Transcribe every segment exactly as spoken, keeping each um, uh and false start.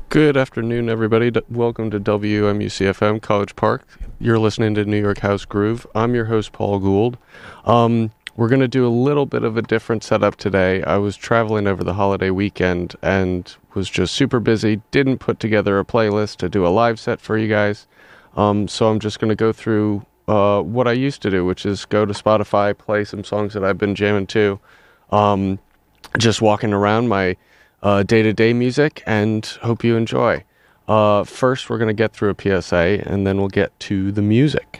Good afternoon, everybody. D- welcome to W M U C F M College Park. You're listening to New York House Groove. I'm your host, Paul Gould. Um, we're going to do a little bit of a different setup today. I was traveling over the holiday weekend and was just super busy. Didn't put together a playlist to do a live set for you guys. Um, so I'm just going to go through uh, what I used to do, which is go to Spotify, play some songs that I've been jamming to. Um, just walking around my Uh, day-to-day music, and hope you enjoy. Uh, first, we're going to get through a P S A, and then we'll get to the music.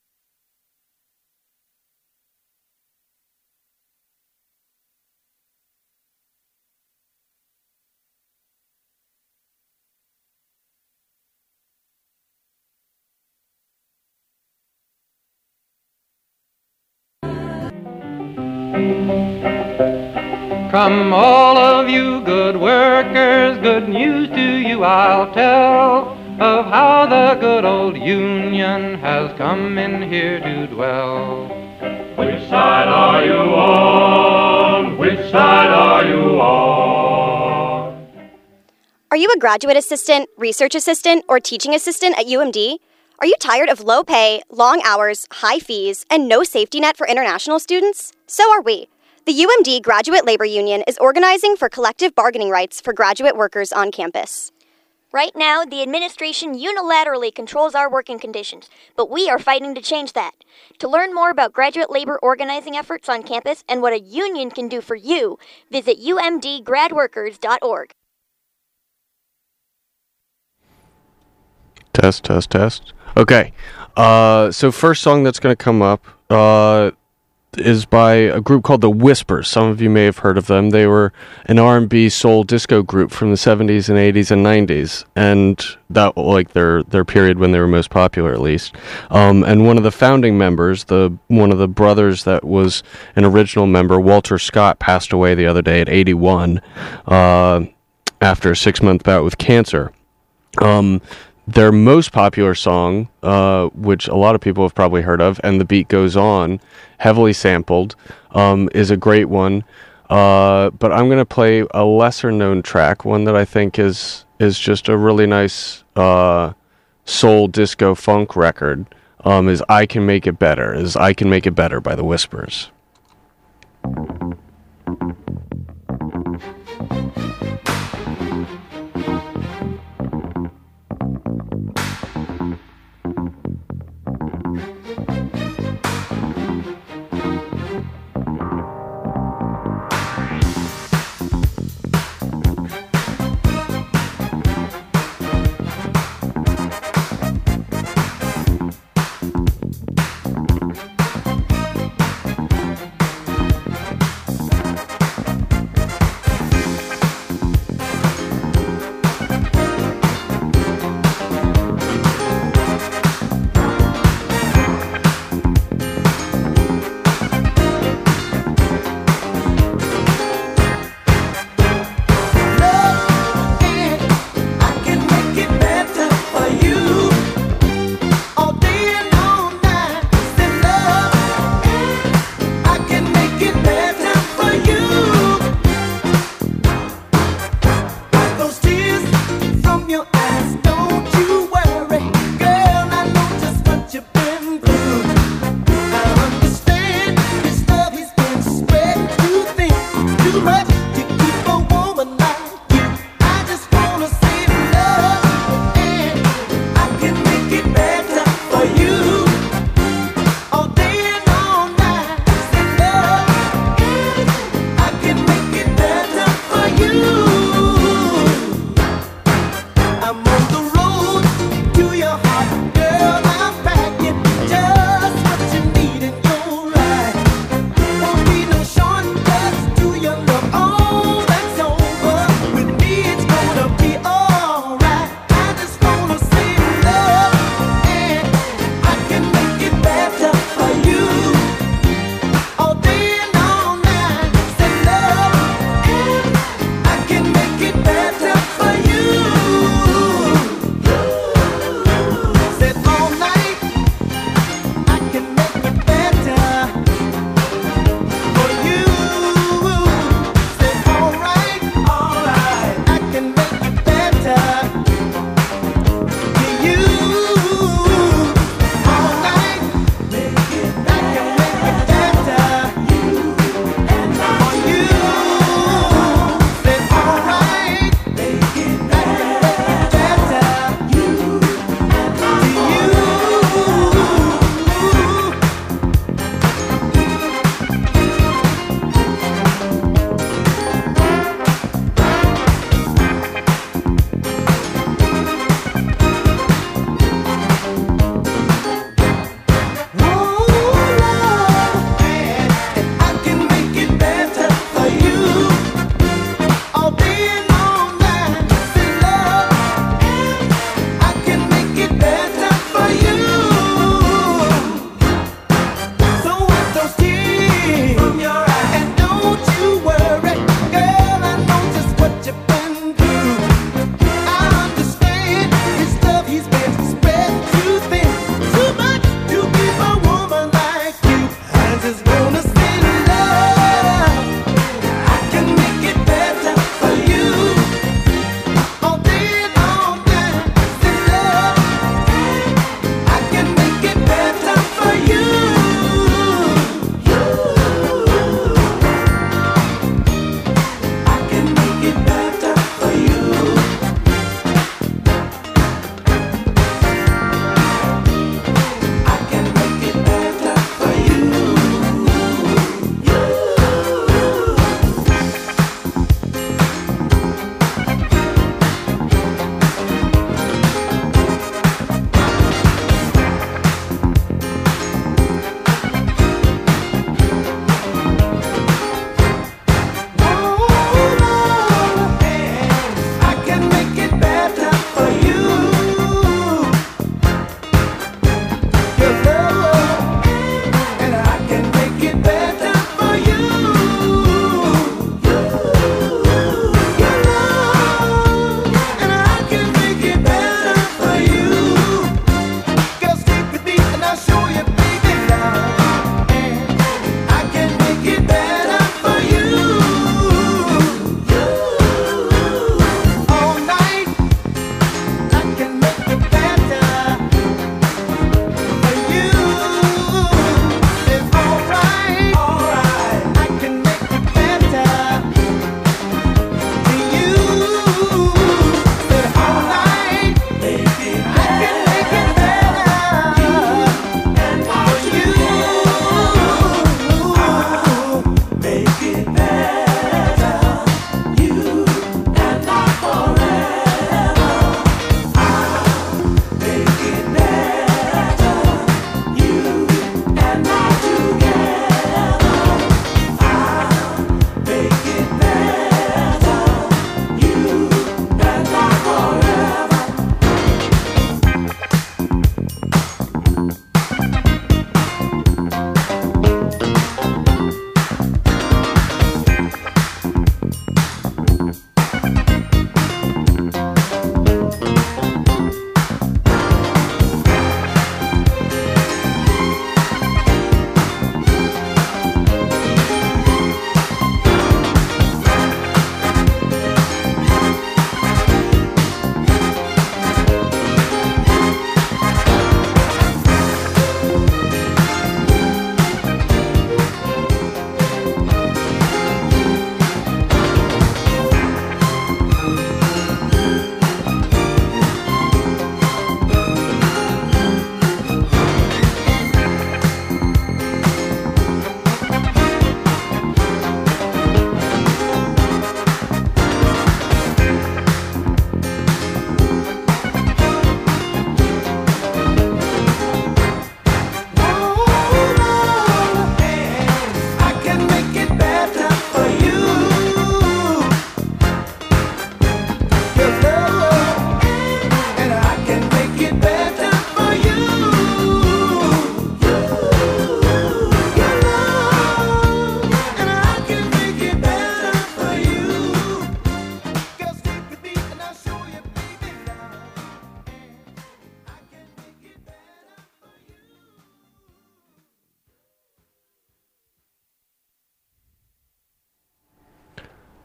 Come all of you good workers, good news to you I'll tell, of how the good old Union has come in here to dwell. Which side are you on? Which side are you on? Are you a graduate assistant, research assistant, or teaching assistant at U M D? Are you tired of low pay, long hours, high fees, and no safety net for international students? So are we. The U M D Graduate Labor Union is organizing for collective bargaining rights for graduate workers on campus. Right now, the administration unilaterally controls our working conditions, but we are fighting to change that. To learn more about graduate labor organizing efforts on campus and what a union can do for you, visit u m d grad workers dot org. Test, test, test. Okay. Uh, so first song that's going to come up uh, is by a group called The Whispers. Some of you may have heard of them. They were an R and B soul disco group from the seventies and eighties and nineties, and that like their their period when they were most popular, at least. Um, and one of the founding members, the one of the brothers that was an original member, Walter Scott, passed away the other day at eighty-one uh, after a six-month bout with cancer. Um, Their most popular song, uh, which a lot of people have probably heard of, And the Beat Goes On, heavily sampled, um, is a great one. Uh, but I'm going to play a lesser-known track, one that I think is is just a really nice uh, soul disco funk record, um, is I Can Make It Better, is I Can Make It Better by The Whispers.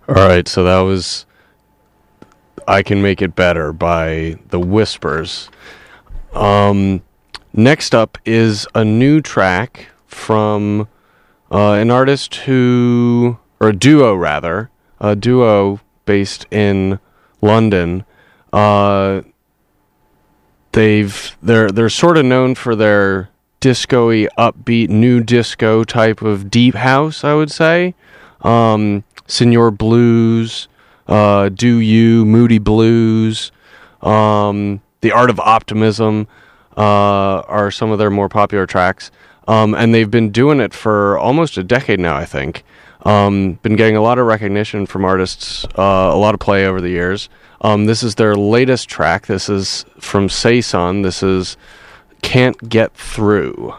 All right, so that was I Can Make It Better by The Whispers. Um, next up is a new track from uh, an artist who, or a duo rather, a duo based in London. Uh, they've they're they're sort of known for their disco-y, upbeat, new disco type of deep house, I would say. Um, Senor Blues, uh, Do You, Moody Blues, um, The Art of Optimism uh, are some of their more popular tracks. Um, and they've been doing it for almost a decade now, I think. Um, been getting a lot of recognition from artists, uh, a lot of play over the years. Um, this is their latest track. This is from Saison. This is Can't Get Through.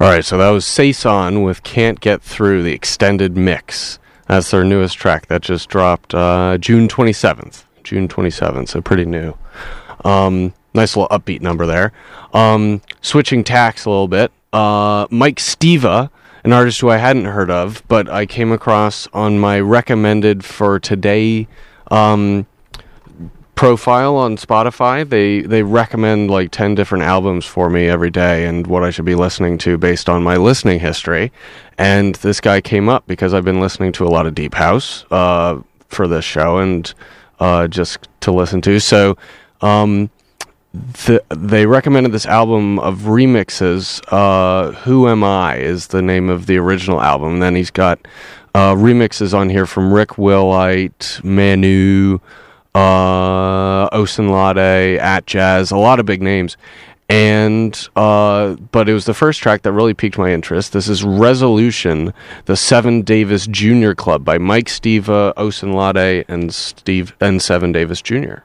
All right, so that was Saison with Can't Get Through, the extended mix. That's their newest track. That just dropped uh, June twenty-seventh. June twenty-seventh, so pretty new. Um, nice little upbeat number there. Um, switching tacks a little bit. Uh, Mike Steva, an artist who I hadn't heard of, but I came across on my recommended for today um, profile on Spotify. They they recommend like ten different albums for me every day and what I should be listening to based on my listening history. And this guy came up because I've been listening to a lot of Deep House uh, for this show and uh, just to listen to. So um, th- they recommended this album of remixes. Uh, Who Am I is the name of the original album. And then he's got uh, remixes on here from Rick Willite, Manu, uh Osunlade, At Jazz, a lot of big names. And uh but it was the first track that really piqued my interest. This is Resolution, the Seven Davis Junior Club by Mike Steva, Osunlade, and Steve and Seven Davis Junior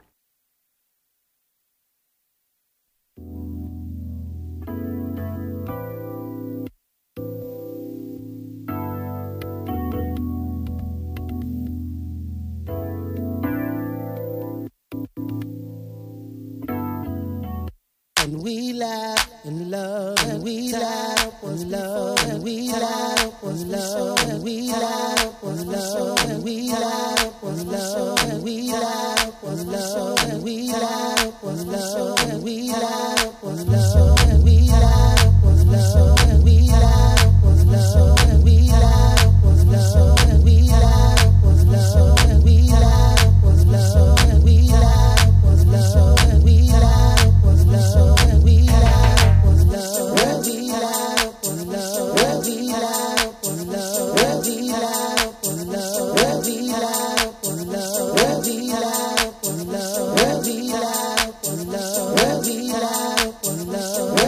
And we laugh and love, and we laugh and love, and we laugh and love, and we laugh and love, and we laugh and love, and we laugh and love, and we laugh and love, and we laugh and love, and we laugh and love, and we laugh and love, and we laugh and love, and we laugh and love, and we laugh and love, and we laugh and love, and we laugh and love. Love.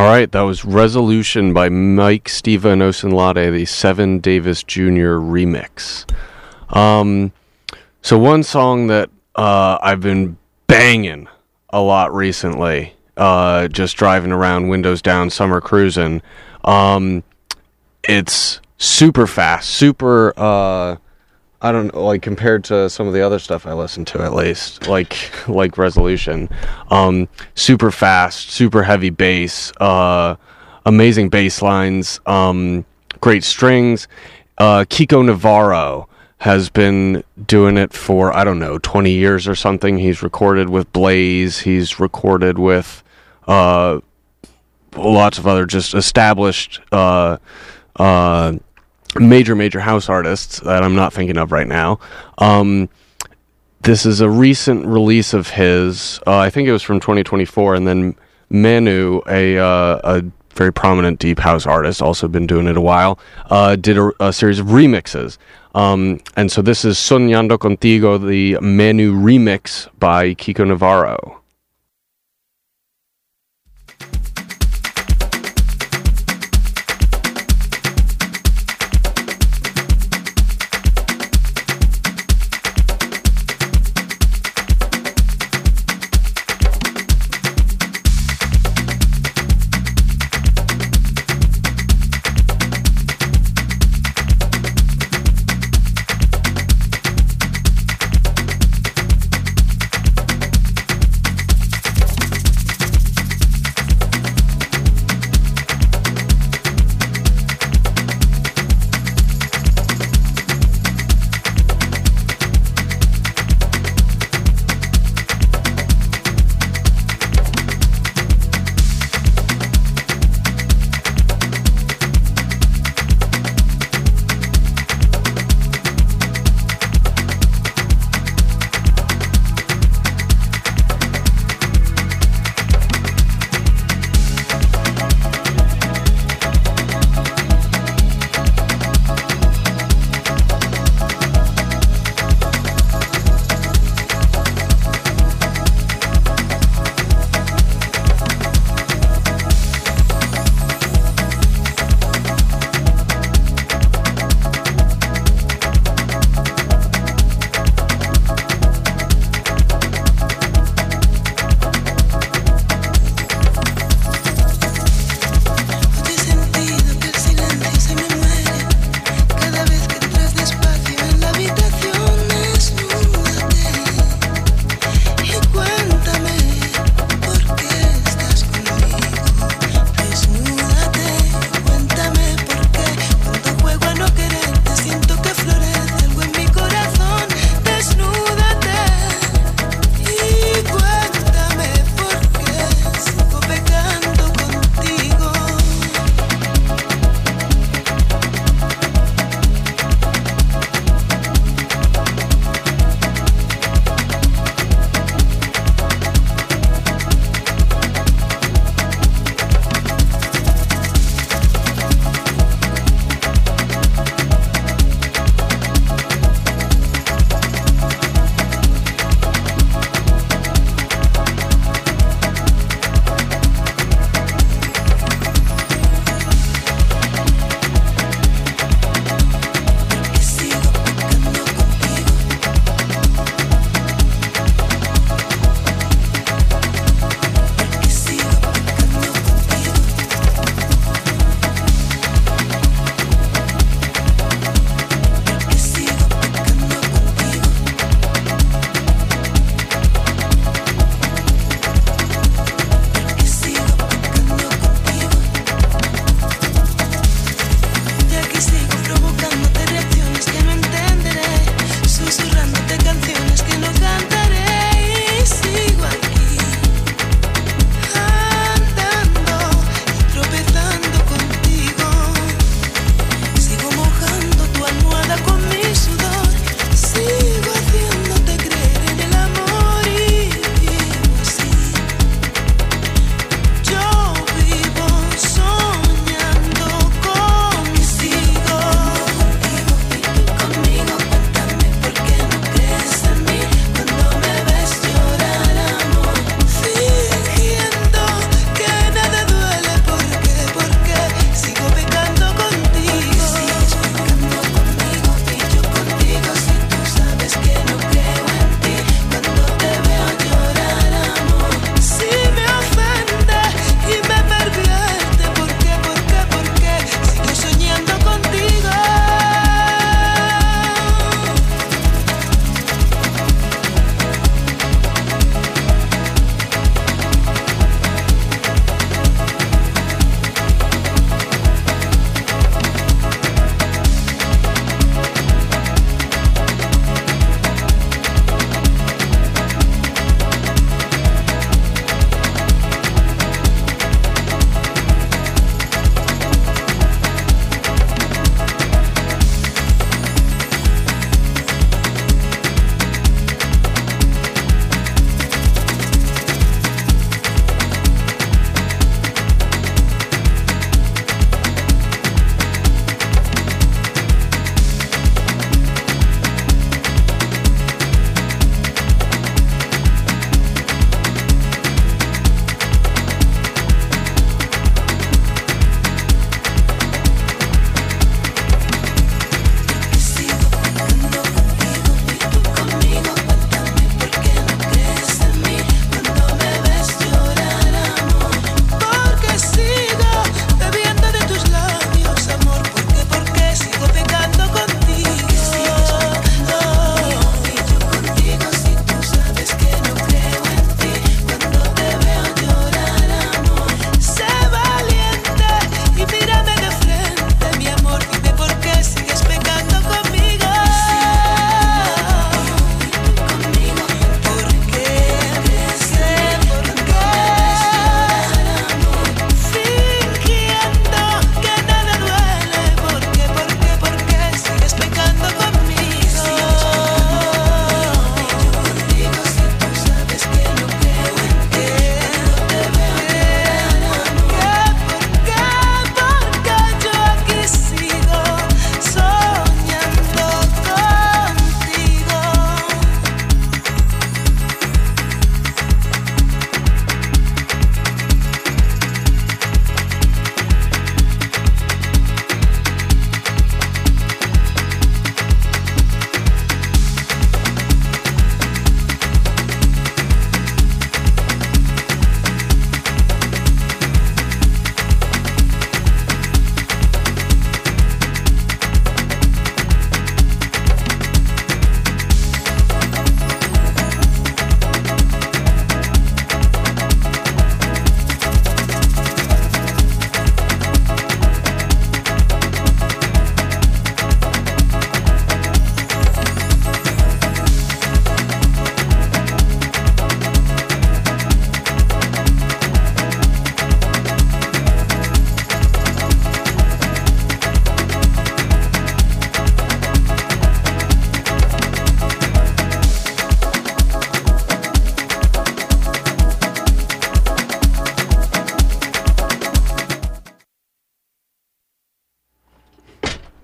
right, that was Resolution by Mike, Steva, and Osunlade, the Seven Davis Junior remix. Um, so one song that uh, I've been banging a lot recently, uh, just driving around, windows down, summer cruising. Um, it's super fast, super... Uh, I don't know, like, compared to some of the other stuff I listen to, at least, like, like Resolution. Um, super fast, super heavy bass, uh, amazing bass lines, um, great strings. Uh, Kiko Navarro has been doing it for, I don't know, twenty years or something. He's recorded with Blaze. He's recorded with, uh, lots of other just established, uh, uh, major, major house artists that I'm not thinking of right now. Um, this is a recent release of his. Uh, I think it was from twenty twenty-four, and then Manu, a uh, a very prominent deep house artist, also been doing it a while, uh, did a, a series of remixes. Um, and so this is Soñando Contigo, the Manu remix by Kiko Navarro.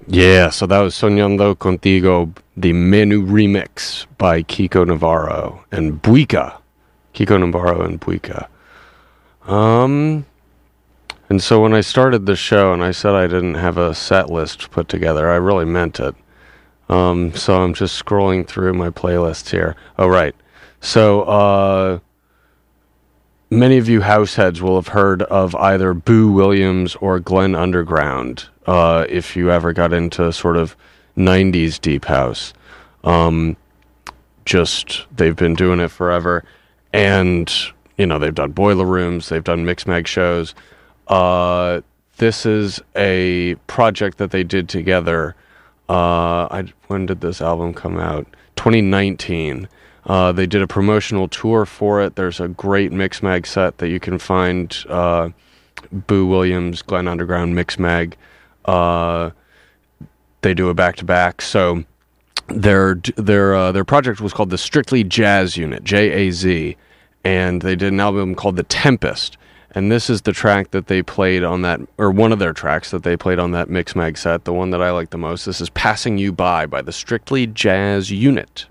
Yeah, so that was Soñando Contigo, the Menu remix by Kiko Navarro and Buica. Kiko Navarro and Buica. Um, and so when I started the show and I said I didn't have a set list put together, I really meant it. Um, so I'm just scrolling through my playlists here. Oh, right. So, uh, many of you househeads will have heard of either Boo Williams or Glenn Underground, uh, if you ever got into sort of nineties deep house. Um, just, they've been doing it forever. And, you know, they've done Boiler Rooms, they've done Mix Mag shows. Uh, this is a project that they did together. Uh, I, when did this album come out? twenty nineteen. Uh, they did a promotional tour for it. There's a great Mix Mag set that you can find. Uh, Boo Williams, Glenn Underground, Mix Mag. Uh, they do a back-to-back. So their their uh, their project was called the Strictly Jazz Unit, J A Z, and they did an album called The Tempest. And this is the track that they played on that, or one of their tracks that they played on that Mix Mag set, the one that I like the most. This is Passing You By by the Strictly Jazz Unit.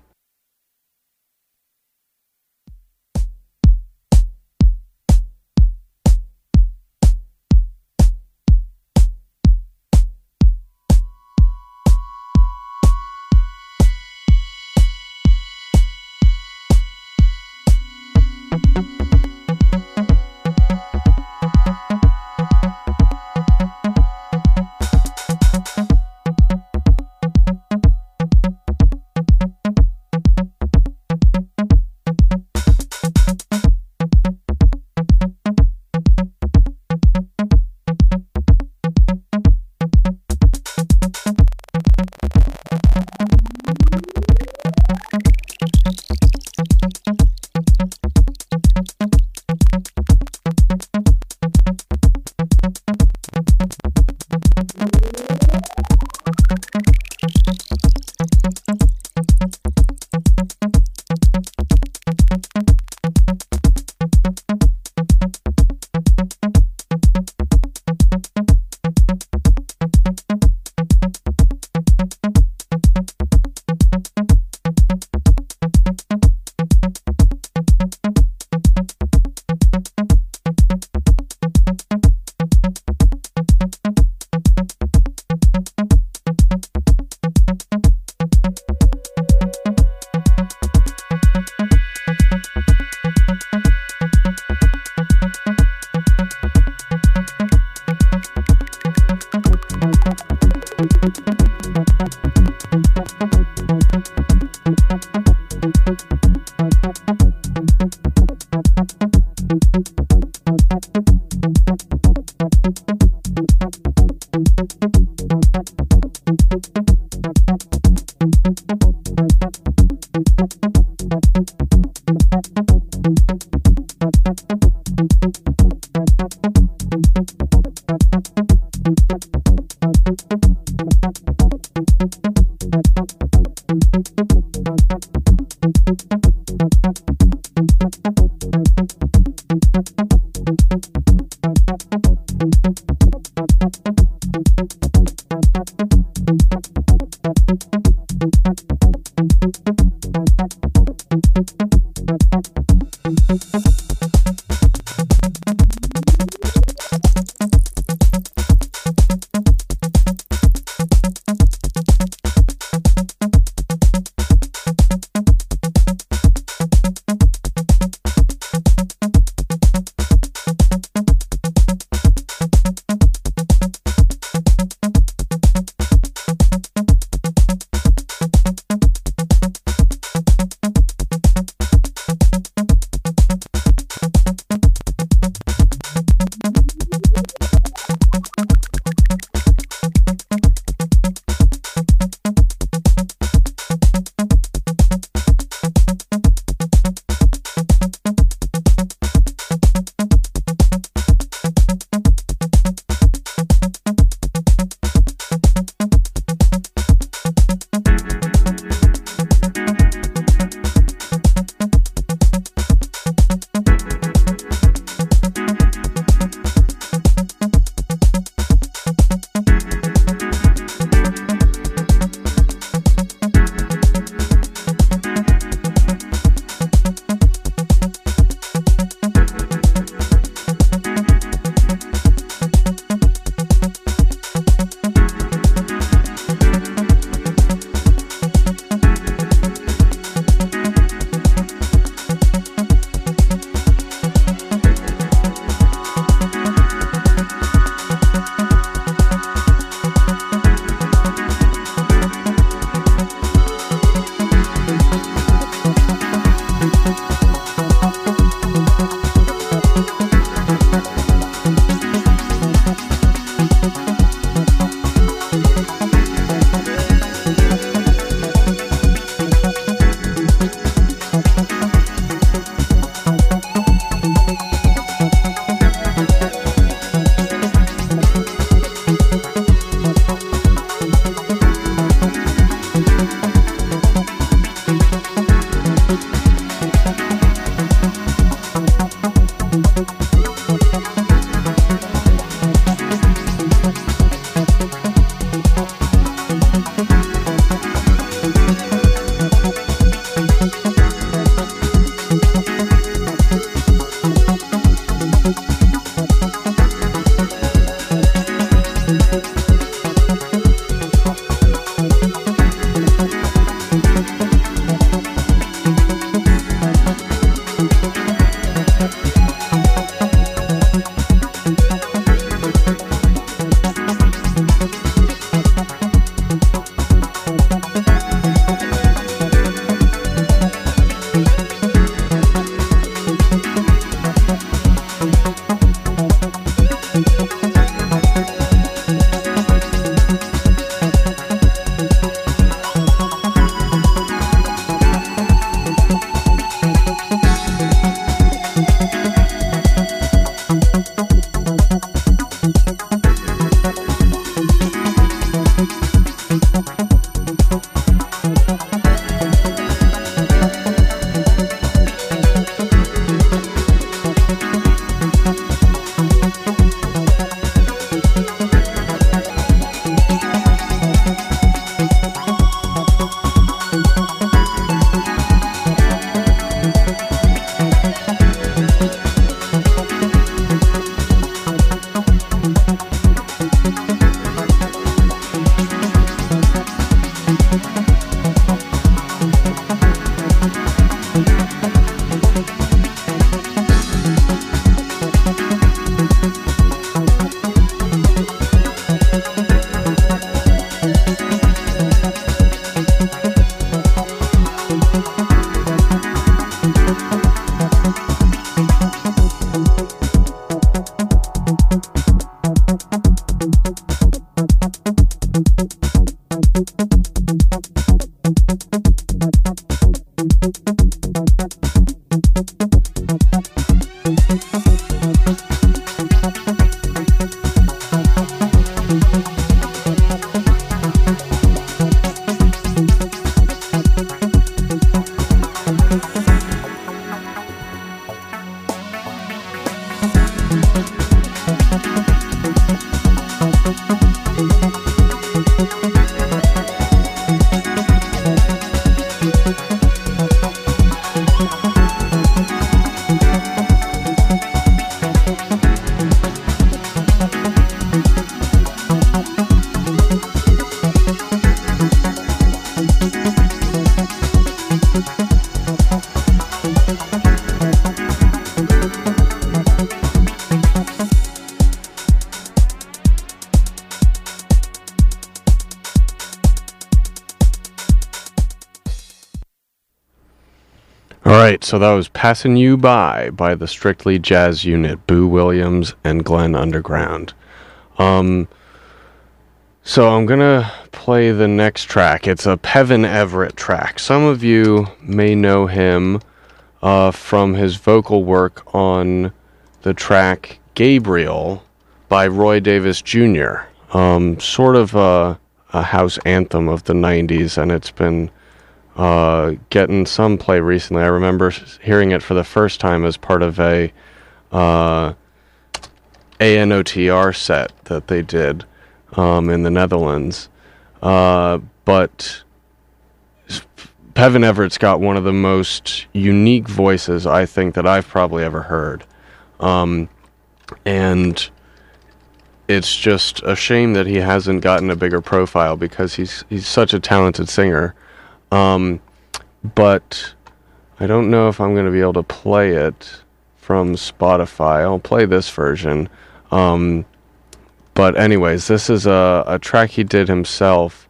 All right, so that was Passing You By by the Strictly Jazz Unit, Boo Williams and Glenn Underground. Um, so I'm going to play the next track. It's a Pevin Everett track. Some of you may know him uh, from his vocal work on the track Gabriel by Roy Davis Junior Um, sort of a, a house anthem of the nineties, and it's been Uh, getting some play recently. I remember hearing it for the first time as part of a uh, A N O T R set that they did um, in the Netherlands. Uh, but Pevin Everett's got one of the most unique voices, I think, that I've probably ever heard. Um, and it's just a shame that he hasn't gotten a bigger profile, because he's he's such a talented singer. Um, but I don't know if I'm going to be able to play it from Spotify. I'll play this version. Um, but anyways, this is a, a track he did himself.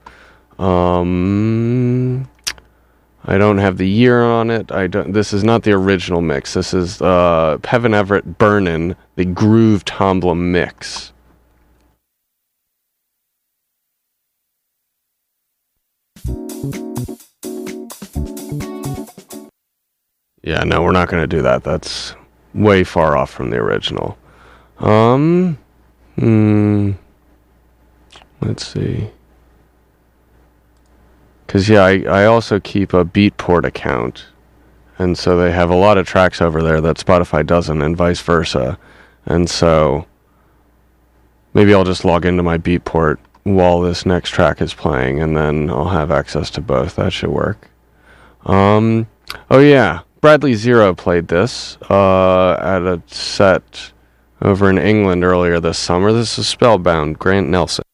Um, I don't have the year on it. I don't, this is not the original mix. This is, uh, Pevin Everett Burnin', the Groove Tombla mix. Yeah, no, we're not going to do that. That's way far off from the original. Um, hmm, let's see. Because, yeah, I, I also keep a Beatport account. And so they have a lot of tracks over there that Spotify doesn't, and vice versa. And so maybe I'll just log into my Beatport while this next track is playing, and then I'll have access to both. That should work. Um, oh, yeah. Bradley Zero played this uh, at a set over in England earlier this summer. This is Spellbound, Grant Nelson.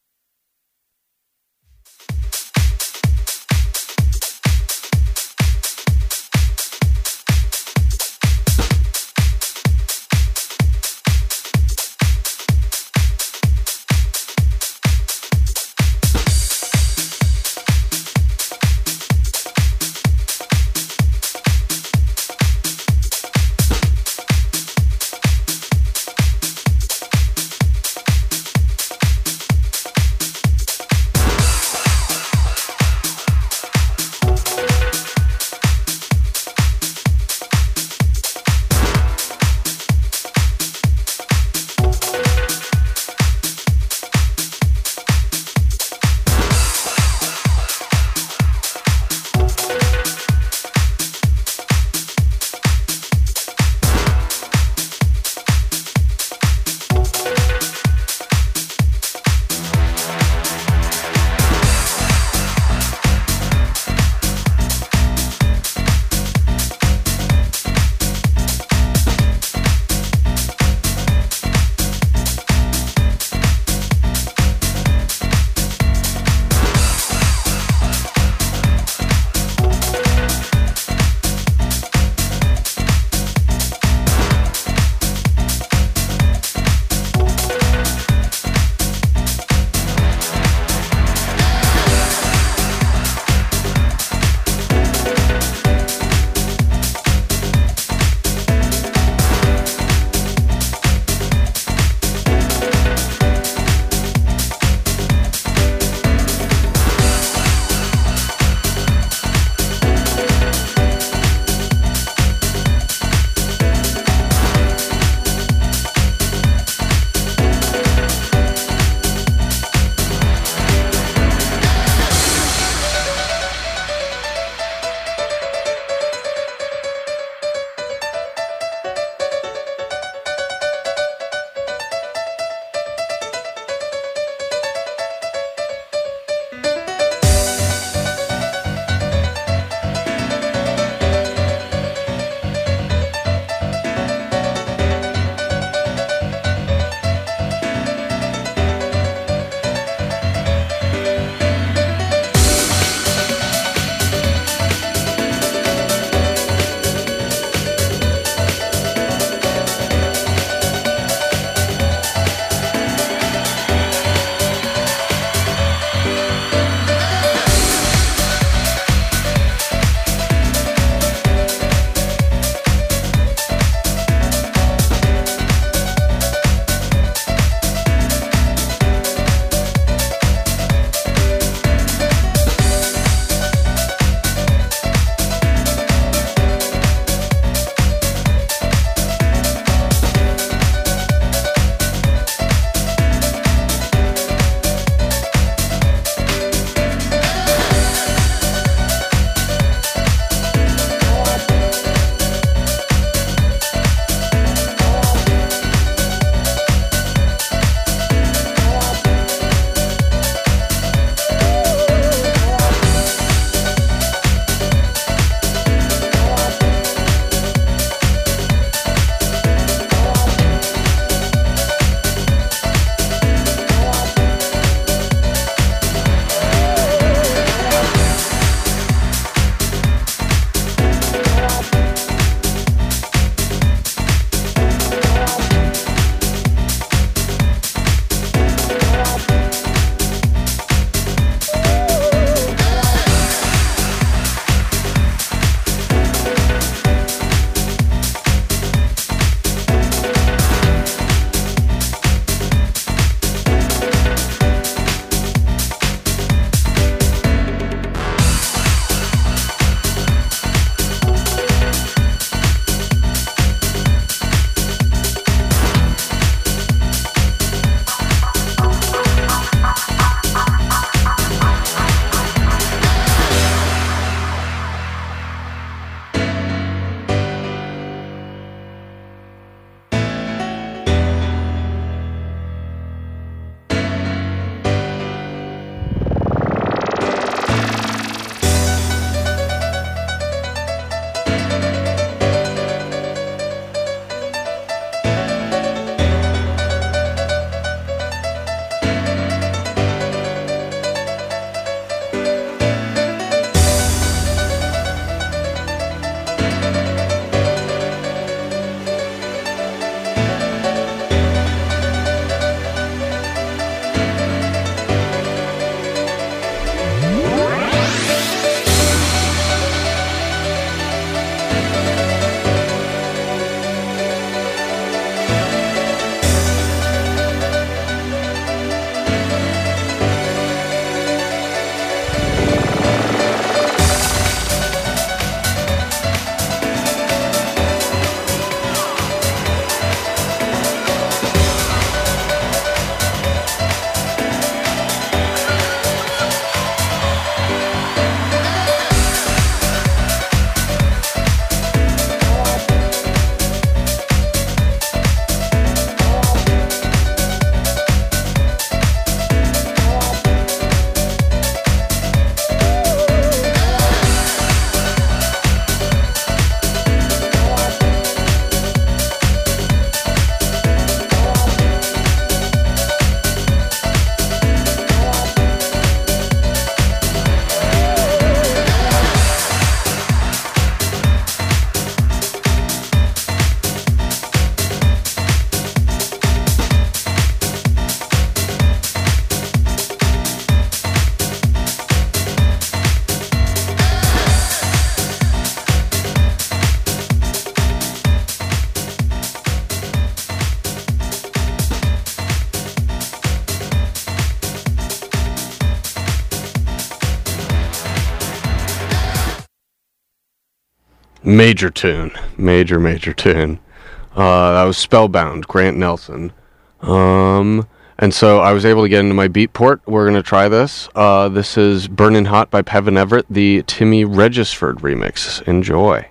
Major tune. Major, major tune. Uh, that was Spellbound, Grant Nelson. Um, and so I was able to get into my Beatport. We're going to try this. Uh, this is Burnin' Hot by Pevin Everett, the Timmy Regisford remix. Enjoy.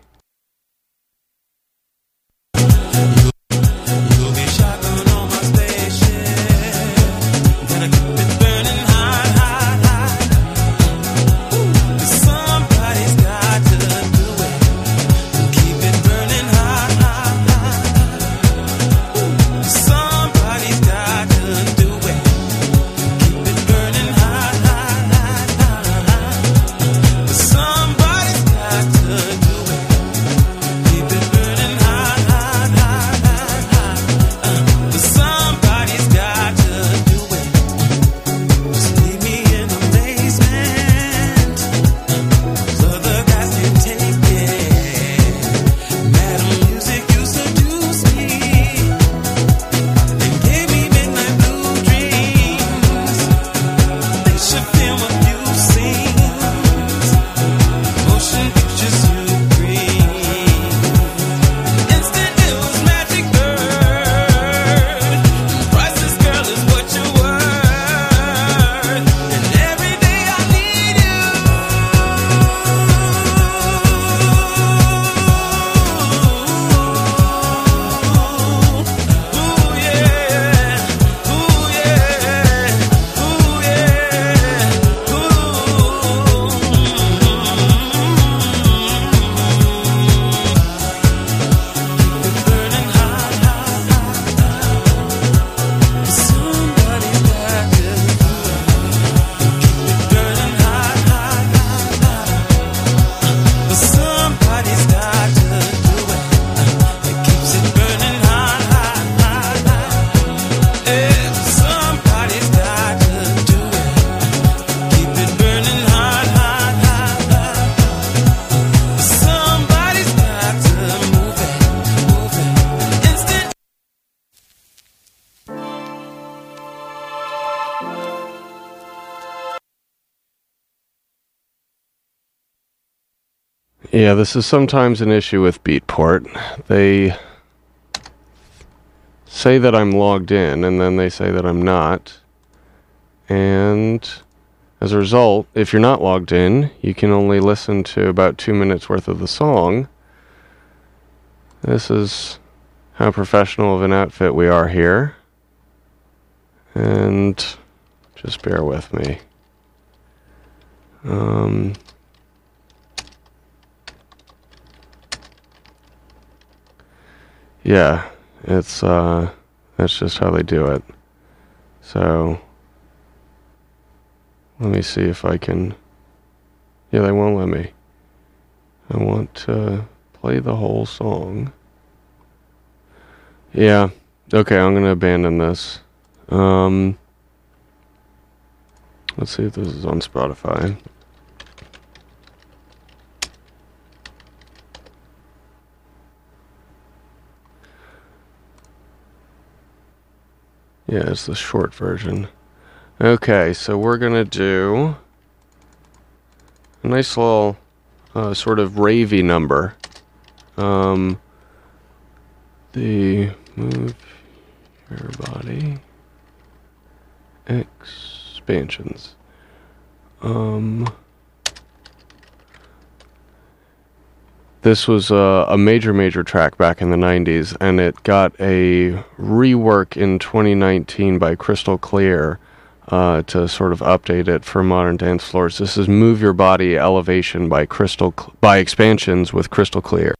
Yeah, this is sometimes an issue with Beatport. They say that I'm logged in, and then they say that I'm not. And as a result, if you're not logged in, you can only listen to about two minutes worth of the song. This is how professional of an outfit we are here. And just bear with me. Um... Yeah, it's, uh, that's just how they do it. So, let me see if I can, yeah, they won't let me. I want to play the whole song. Yeah, okay, I'm going to abandon this. Um, let's see if this is on Spotify. Yeah, it's the short version. Okay, so we're going to do a nice little uh, sort of ravey number. Um, the Move Your Body Expansions. Um... This was a, a major, major track back in the nineties, and it got a rework in twenty nineteen by Crystal Clear uh, to sort of update it for modern dance floors. This is Move Your Body Elevation by Crystal Cl- by Expansions with Crystal Clear.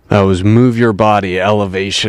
That was Move Your Body, Elevation.